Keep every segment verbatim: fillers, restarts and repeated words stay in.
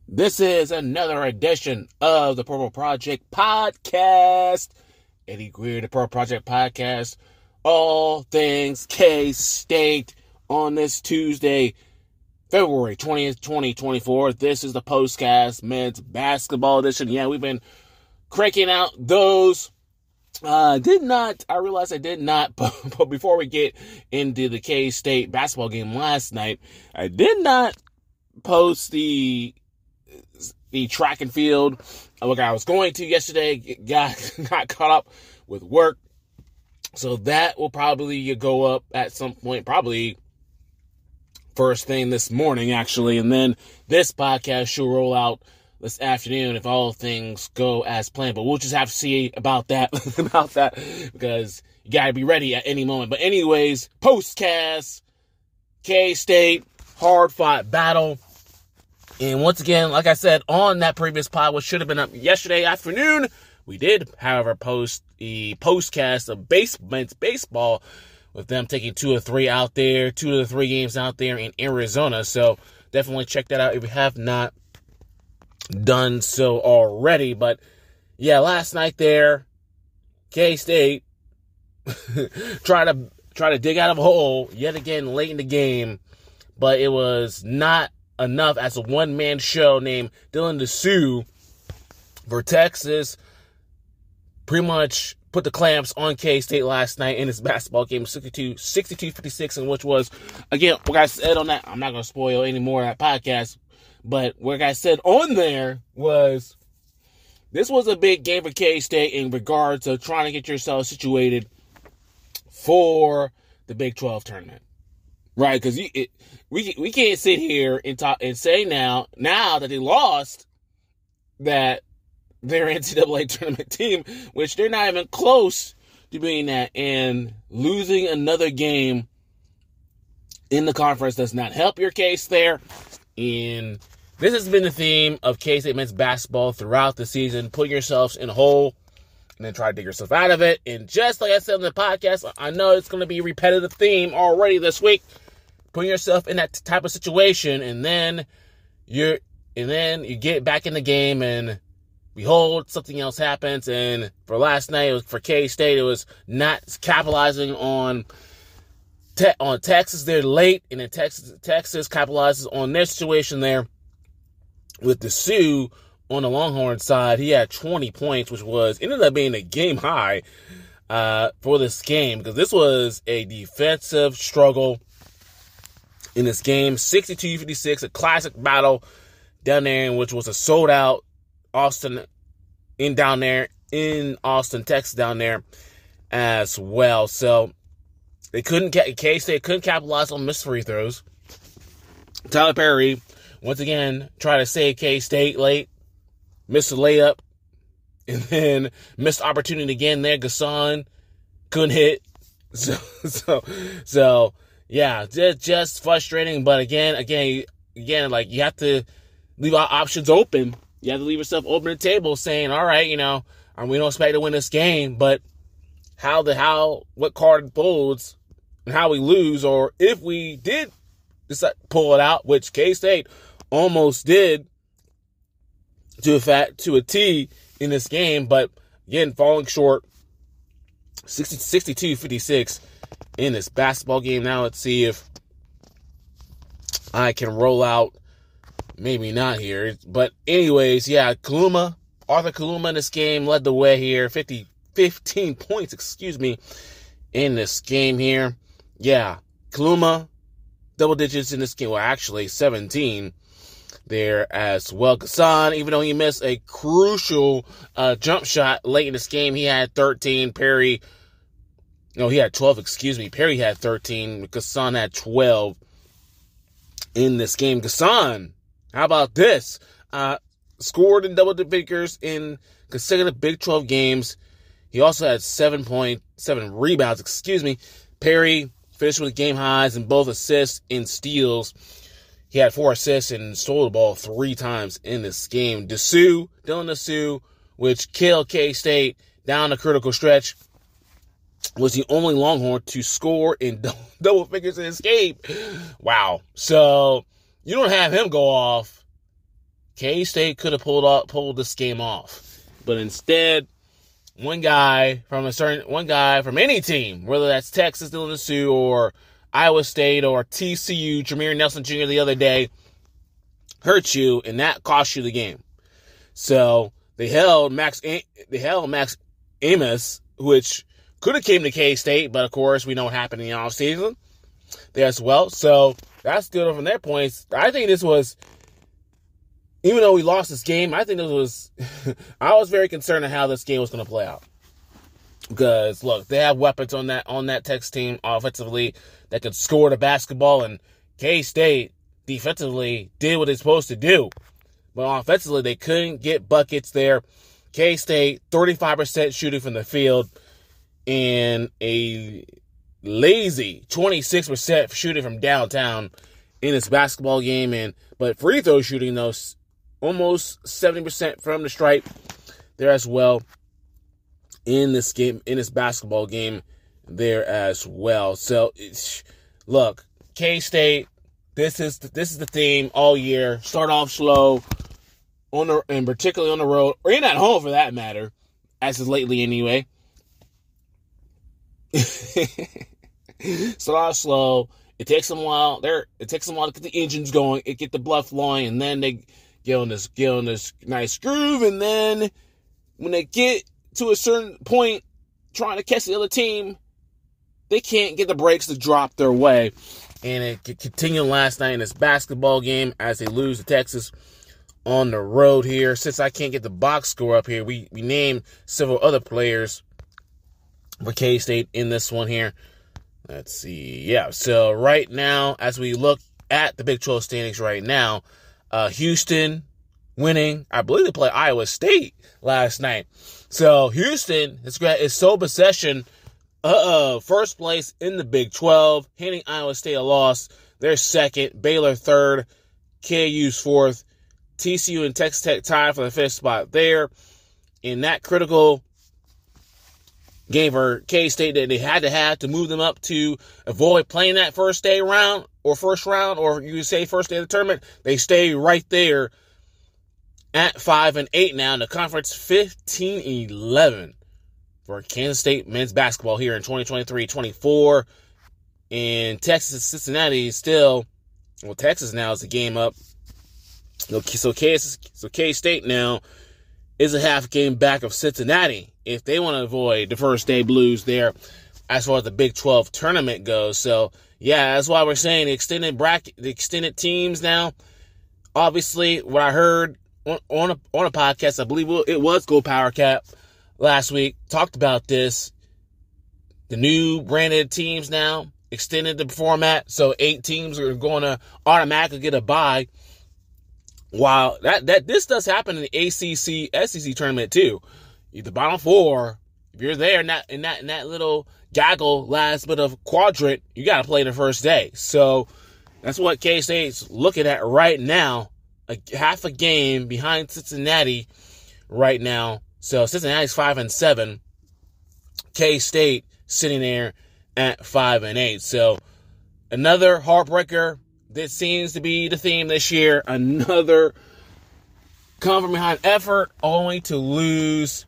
This is another edition of the Purple Project Podcast. Eddie Greer, the Purple Project Podcast. All things K-State on this Tuesday, February twentieth, twenty twenty-four. This is the Postcast Men's Basketball Edition. Yeah, we've been cranking out those. Uh, did not, I realized I did not, but, but before we get into the K-State basketball game last night, I did not post the the track and field. Look, I was going to yesterday, got, got caught up with work. So that will probably go up at some point, probably first thing this morning, actually. And then this podcast should roll out this afternoon if all things go as planned. But we'll just have to see about that, about that, because you got to be ready at any moment. But anyways, postcast, K-State, hard-fought battle. And once again, like I said, on that previous pod, which should have been up yesterday afternoon, we did, however, post the postcast of base, men's baseball with them taking two or three out there, two of the three games out there in Arizona. So definitely check that out if you have not done so already. But yeah, last night there, K-State try to try to dig out of a hole yet again late in the game, but it was not enough as a one-man show named Dylan Disu for Texas. Pretty much put the clamps on K-State last night in this basketball game, sixty-two fifty-six, and which was, again, what I said on that, I'm not going to spoil any more of that podcast, but what I said on there was, this was a big game for K-State in regards to trying to get yourself situated for the Big twelve tournament. Right, because we we can't sit here and talk and say now, now that they lost, that they're an N C double A tournament team, which they're not even close to being that, and losing another game in the conference does not help your case there. And this has been the theme of K-State men's basketball throughout the season, putting yourselves in a hole and then try to dig yourself out of it. And just like I said in the podcast, I know it's going to be a repetitive theme already this week, putting yourself in that type of situation, and then you're, and then you get back in the game, and behold, something else happens. And for last night, it was for K-State, it was not capitalizing on te- on Texas. They're late, and then Texas Texas capitalizes on their situation there with the Sioux on the Longhorn side. He had twenty points, which was ended up being a game high uh, for this game, because this was a defensive struggle in this game. Sixty-two fifty-six, a classic battle down there, in which was a sold out Austin in down there in Austin, Texas, down there as well. So they couldn't get K-State couldn't capitalize on missed free throws. Tyler Perry once again tried to save K-State late, missed a layup, and then missed opportunity again there. Gasson couldn't hit. So so so yeah, just just frustrating. But again, again, again, like, you have to leave our options open. You have to leave yourself open to the table, saying, all right, you know, we don't expect to win this game, but how the how what card folds and how we lose, or if we did decide to pull it out, which K-State almost did to a fat to a T in this game, but again, falling short. sixty-two fifty-six in this basketball game. Now let's see if I can roll out. Maybe not here. But anyways, yeah, Kaluma, Arthur Kaluma in this game led the way here. fifty, fifteen points, excuse me, in this game here. Yeah, Kaluma, double digits in this game. Well, actually, seventeen there as well. Gasson, even though he missed a crucial uh, jump shot late in this game, he had thirteen. Perry, no, he had twelve, excuse me. Perry had thirteen. Gasson had twelve in this game. Gasson, how about this? Uh, scored in double figures in consecutive Big twelve games. He also had seven point seven rebounds, excuse me. Perry finished with game highs in both assists and steals. He had four assists and stole the ball three times in this game. Disu, Dylan Disu, which killed K-State down the critical stretch, was the only Longhorn to score in double figures in this game. Wow. So you don't have him go off K-State could have pulled off, pulled this game off. But instead, one guy from a certain, one guy from any team, whether that's Texas, Dylan Disu, or Iowa State, or T C U, Jameer Nelson Junior the other day, hurt you, and that cost you the game. So they held Max, they held Max Amos, which could have came to K-State, but of course we know what happened in the offseason there as well. So that's good from their points. I think this was, even though we lost this game, I think this was, I was very concerned of how this game was going to play out. Because look, they have weapons on that on that Texas team offensively that could score the basketball, and K-State defensively did what they're supposed to do. But offensively, they couldn't get buckets there. K-State, thirty-five percent shooting from the field, and a lazy twenty-six percent shooting from downtown in this basketball game. And but free throw shooting, though, almost seventy percent from the stripe there as well in this game, in this basketball game there as well. So, look, K-State, this is the, this is the theme all year. Start off slow, on the, and particularly on the road, or even at home for that matter, as is lately anyway. Start off slow. It takes them a while. There, it takes them a while to get the engines going, it get the blood flowing, and then they get on this get on this nice groove. And then when they get to a certain point, trying to catch the other team, they can't get the breaks to drop their way. And it continued last night in this basketball game as they lose to Texas on the road here. Since I can't get the box score up here, we, we named several other players for K-State in this one here. Let's see. Yeah, so right now, as we look at the Big twelve standings right now, uh, Houston winning. I believe they played Iowa State last night. So Houston is, is sole possession uh, first place in the Big twelve, handing Iowa State a loss. They're second, Baylor third, K U's fourth, T C U and Texas Tech tied for the fifth spot there. In that critical game for K-State that they had to have to move them up to avoid playing that first day round or first round, or you say first day of the tournament, they stay right there at five and eight now in the conference, fifteen eleven for Kansas State men's basketball here in twenty twenty-three twenty-four. And Texas, Cincinnati still, well, Texas now is a game up. So K, so K-State now is a half game back of Cincinnati if they want to avoid the first day blues there as far as the Big twelve tournament goes. So, yeah, that's why we're saying the extended bracket, the extended teams now. Obviously, what I heard on, on, a, on a podcast, I believe it was Go Power Cap last week, talked about this. The new branded teams now extended the format, so eight teams are going to automatically get a bye. While that, that this does happen in the A C C, S E C tournament too. The bottom four, if you're there in that in that in that little gaggle last bit of quadrant, you got to play the first day. So that's what K-State's looking at right now, a half a game behind Cincinnati right now. So Cincinnati's five and seven, K-State sitting there at five and eight. So another heartbreaker. This seems to be the theme this year. Another come from behind effort, only to lose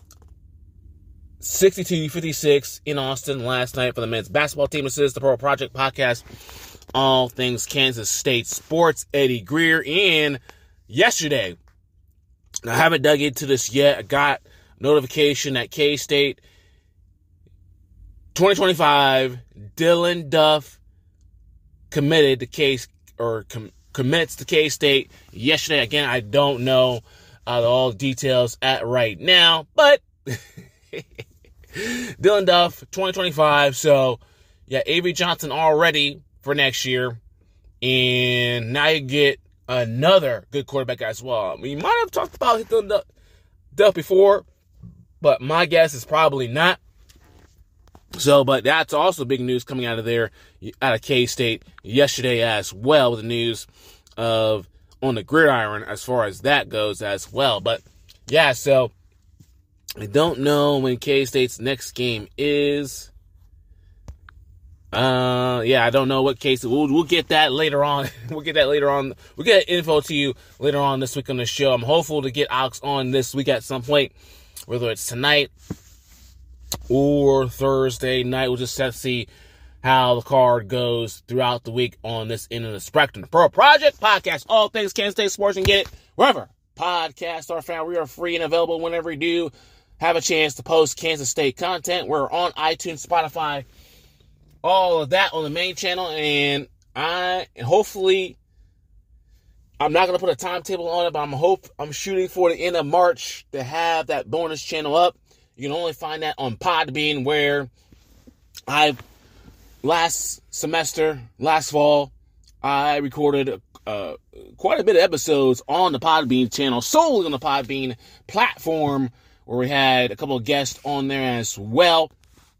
sixty-two fifty-six in Austin last night for the men's basketball team. This is the Purple Project Podcast, all things Kansas State sports. Eddie Greer. And yesterday, I haven't dug into this yet. I got notification that K-State twenty twenty-five, Dylan Duff committed to K or com, commits to K-State yesterday. Again, I don't know uh, all the details at right now, but Dylan Duff, twenty twenty-five. So, yeah, Avery Johnson already for next year, and now you get another good quarterback as well. I mean, you might have talked about Dylan Duff before, but my guess is probably not. So, but that's also big news coming out of there, out of K-State yesterday as well, with the news of on the gridiron as far as that goes as well. But, yeah, so I don't know when K-State's next game is. Uh, yeah, I don't know what case. We'll we'll get that later on. we'll get that later on. We'll get info to you later on this week on the show. I'm hopeful to get Alex on this week at some point, whether it's tonight or Thursday night. We'll just have to see how the card goes throughout the week on this end of the spectrum. The Pro Project Podcast, all things Kansas State sports, and get it wherever podcasts are found. We are free and available whenever you do have a chance to post Kansas State content. We're on iTunes, Spotify, all of that on the main channel, and I hopefully I'm not gonna put a timetable on it, but I'm hope I'm shooting for the end of March to have that bonus channel up. You can only find that on Podbean, where I last semester, last fall, I recorded uh, quite a bit of episodes on the Podbean channel, solely on the Podbean platform, where we had a couple of guests on there as well.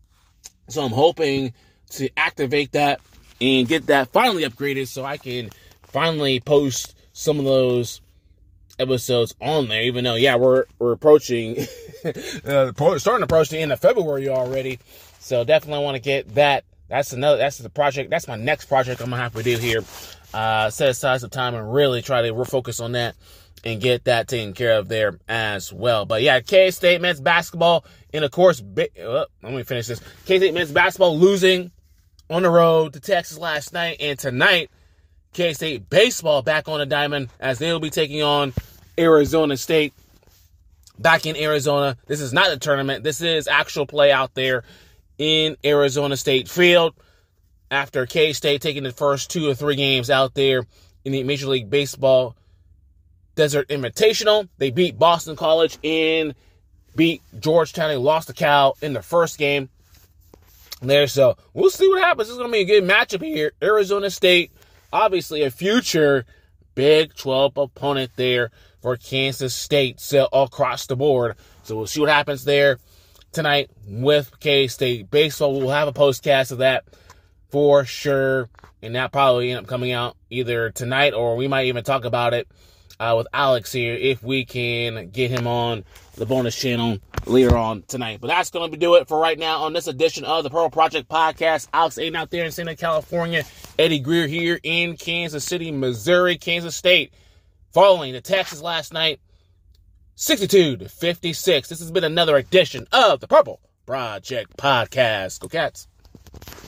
So I'm hoping to activate that and get that finally upgraded so I can finally post some of those episodes on there, even though, yeah, we're we're approaching, uh, starting to approach the end of February already. So definitely want to get that. That's another, that's the project, that's my next project I'm going to have to do here. Uh, set aside some time and really try to refocus on that and get that taken care of there as well. But yeah, K-State men's basketball, and of course, uh, let me finish this. K-State men's basketball losing on the road to Texas last night, and tonight, K-State baseball back on the diamond as they will be taking on Arizona State back in Arizona. This is not a tournament. This is actual play out there in Arizona State Field after K-State taking the first two or three games out there in the Major League Baseball Desert Invitational. They beat Boston College and beat Georgetown. They lost to Cal in the first game there. So we'll see what happens. It's going to be a good matchup here. Arizona State, obviously a future Big twelve opponent there for Kansas State, so all across the board. So we'll see what happens there tonight with K-State baseball. We'll have a postcast of that for sure, and that probably end up coming out either tonight, or we might even talk about it uh, with Alex here if we can get him on the bonus channel later on tonight. But that's going to do it for right now on this edition of the Pro Project Podcast. Alex Aiden out there in Santa California, Eddie Greer here in Kansas City, Missouri. Kansas State following the Texas last night, sixty-two to fifty-six. This has been another edition of the Purple Project Podcast. Go Cats.